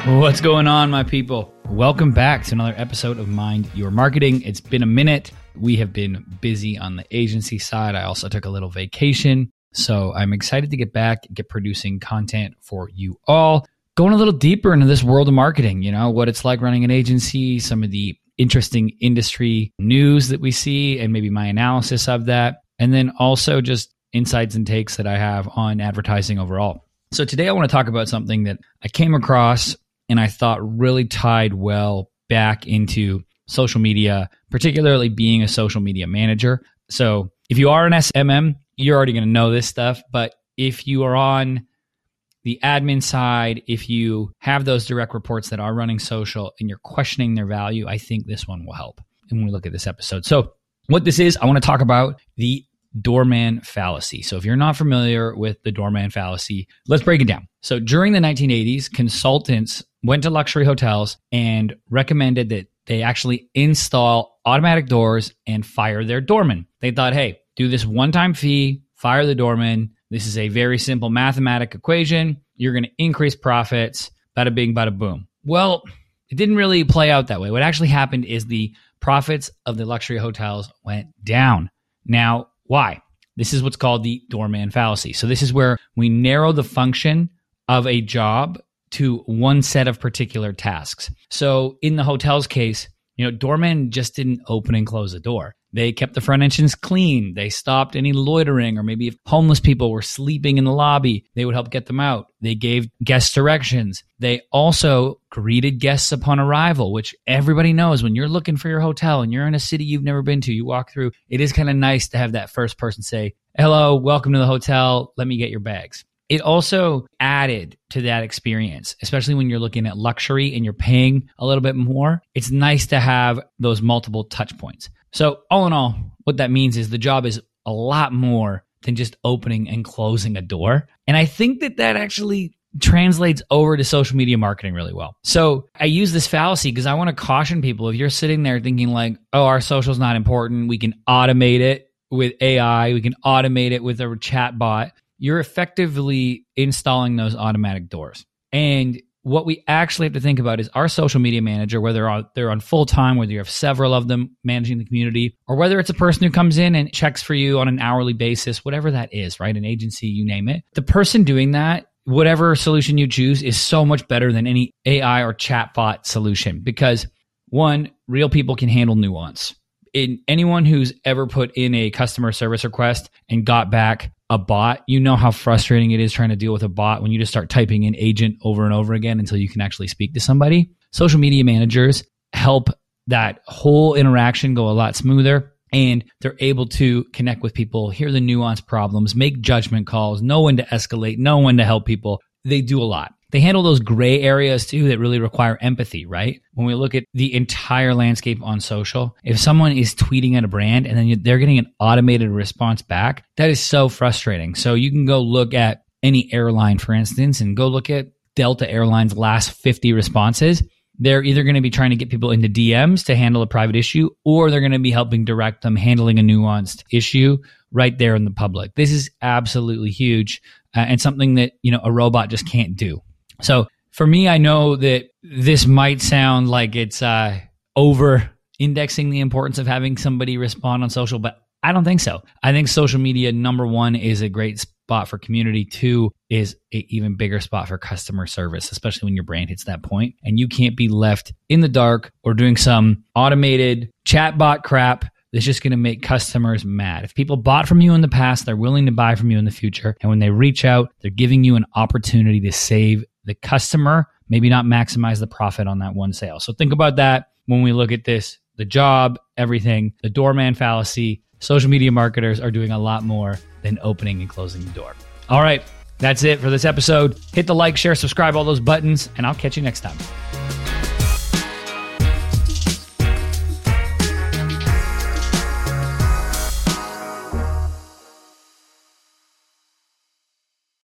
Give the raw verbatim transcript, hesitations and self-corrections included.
What's going on, my people? Welcome back to another episode of Mind Your Marketing. It's been a minute. We have been busy on the agency side. I also took a little vacation. So I'm excited to get back, get producing content for you all. Going a little deeper into this world of marketing, you know, what it's like running an agency, some of the interesting industry news that we see, and maybe my analysis of that. And then also just insights and takes that I have on advertising overall. So today I want to talk about something that I came across and I thought really tied well back into social media, particularly being a social media manager. So if you are an S M M, you're already going to know this stuff. But if you are on the admin side, if you have those direct reports that are running social and you're questioning their value, I think this one will help when we look at this episode. So what this is, I want to talk about the doorman fallacy. So if you're not familiar with the doorman fallacy, let's break it down. So during the nineteen eighties, consultants went to luxury hotels and recommended that they actually install automatic doors and fire their doorman. They thought, hey, do this one-time fee, fire the doorman. This is a very simple mathematic equation. You're going to increase profits, bada bing, bada boom. Well, it didn't really play out that way. What actually happened is the profits of the luxury hotels went down. Now, why? This is what's called the doorman fallacy. So this is where we narrow the function of a job to one set of particular tasks. So in the hotel's case, you know, doormen just didn't open and close the door. They kept the front entrance clean. They stopped any loitering, or maybe if homeless people were sleeping in the lobby, they would help get them out. They gave guest directions. They also greeted guests upon arrival, which everybody knows when you're looking for your hotel and you're in a city you've never been to, you walk through, it is kind of nice to have that first person say, hello, welcome to the hotel. Let me get your bags. It also added to that experience, especially when you're looking at luxury and you're paying a little bit more. It's nice to have those multiple touch points. So all in all, what that means is the job is a lot more than just opening and closing a door. And I think that that actually translates over to social media marketing really well. So I use this fallacy because I want to caution people. If you're sitting there thinking like, oh, our social's not important, we can automate it with A I, we can automate it with a chat bot, you're effectively installing those automatic doors. And what we actually have to think about is our social media manager, whether they're on full time, whether you have several of them managing the community, or whether it's a person who comes in and checks for you on an hourly basis, whatever that is, right? An agency, you name it. The person doing that, whatever solution you choose, is so much better than any A I or chatbot solution because, one, real people can handle nuance. In anyone who's ever put in a customer service request and got back a bot, you know how frustrating it is trying to deal with a bot when you just start typing in agent over and over again until you can actually speak to somebody. Social media managers help that whole interaction go a lot smoother, and they're able to connect with people, hear the nuanced problems, make judgment calls, know when to escalate, know when to help people. They do a lot. They handle those gray areas too that really require empathy, right? When we look at the entire landscape on social, if someone is tweeting at a brand and then they're getting an automated response back, that is so frustrating. So you can go look at any airline, for instance, and go look at Delta Airlines' last fifty responses. They're either going to be trying to get people into D Ms to handle a private issue, or they're going to be helping direct them handling a nuanced issue right there in the public. This is absolutely huge uh, and something that, you know, a robot just can't do. So for me, I know that this might sound like it's uh, over indexing the importance of having somebody respond on social, but I don't think so. I think social media, number one, is a great spot for community. Two is an even bigger spot for customer service, especially when your brand hits that point and you can't be left in the dark or doing some automated chatbot crap that's just going to make customers mad. If people bought from you in the past, they're willing to buy from you in the future. And when they reach out, they're giving you an opportunity to save the customer, maybe not maximize the profit on that one sale. So think about that when we look at this, the job, everything, the doorman fallacy. Social media marketers are doing a lot more than opening and closing the door. All right, that's it for this episode. Hit the like, share, subscribe, all those buttons, and I'll catch you next time.